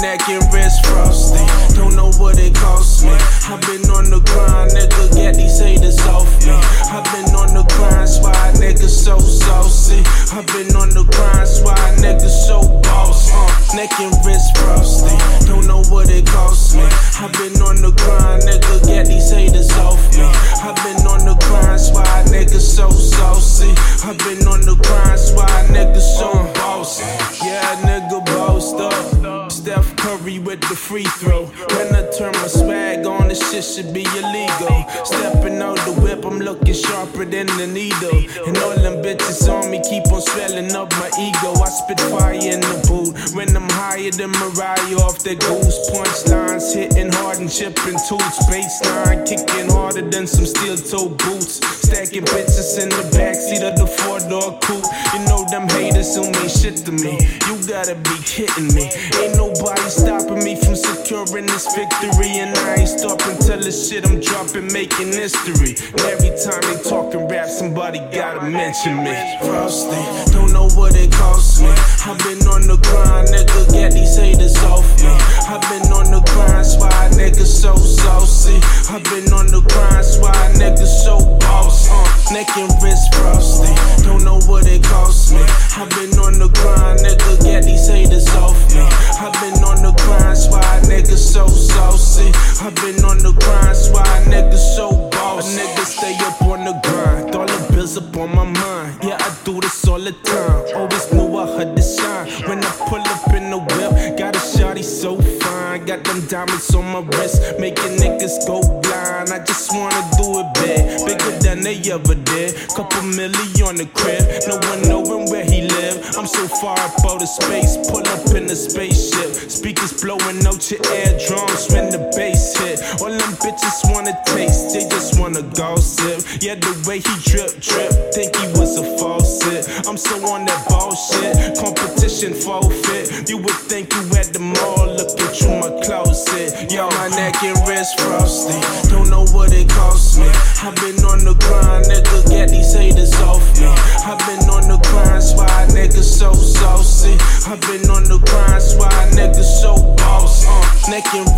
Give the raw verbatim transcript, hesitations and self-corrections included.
neck and wrist frosty. Don't know what it cost me. I've been on the grind, nigga, get these haters off me. I've been on the grind, why niggas so saucy. I've been on the grind, why niggas so boss. Uh, neck and wrist frosty. Don't know what it cost me. I've been on the grind, nigga, get these haters off me. I've been on the grind, why niggas so saucy. I've been on the grind, why niggas so bossy. Yeah, nigga bossed up. Steph Curry with the free throw. When I turn my swag on, this shit should be illegal. Stepping out the whip, I'm looking sharper than the needle. And all them bitches on me keep on swelling up my ego. I spit fire in the booth when I'm higher than Mariah off the goose. Punchlines hitting hard and chipping toots. Baseline kicking harder than some steel toe boots. Stacking bitches in the backseat of the four-door coupe. You know them haters who mean shit to me. You gotta be kidding me. Ain't nobody stopping me from securing this victory. And I ain't stopping till the shit I'm dropping making history. And every time they talking rap, somebody gotta mention me. Frosty, don't know what it cost me. I've been on the grind, nigga, get these haters off me. I've been on the grind, why niggas so saucy. I've been on the grind, why niggas so boss. Uh, neck and wrist frosty, don't know what it cost me. I've been on the grind, nigga, get these haters off me. I've been on the grind, why niggas so saucy. I've been on the grind, why niggas so boss. A nigga stay up on the grind, dollar bills up on my mind. Yeah, I do this all the time. Always knew I had to shine. When I pull up in the whip, got a shawty so fine. Got them diamonds on my wrist, making niggas go blind. I just wanna do it big, bigger than they ever did. Couple million on the crib, no one knowing where he live. I'm so far up out of space, pull up in the spaceship. Speakers blowing out your eardrums when the bass hit. All them bitches wanna taste, they just wanna gossip. Yeah, the way he drip, drip, think he was a faucet. I'm so on that bullshit, competition forfeit. You would think you had the mall, look at you my closet. Yo, my neck and wrist frosty, don't know what it cost me. I've been on the grind, nigga, get these haters off me. I've been on the grind, why niggas so saucy. I've been on the grind, why niggas so boss. Uh, neck and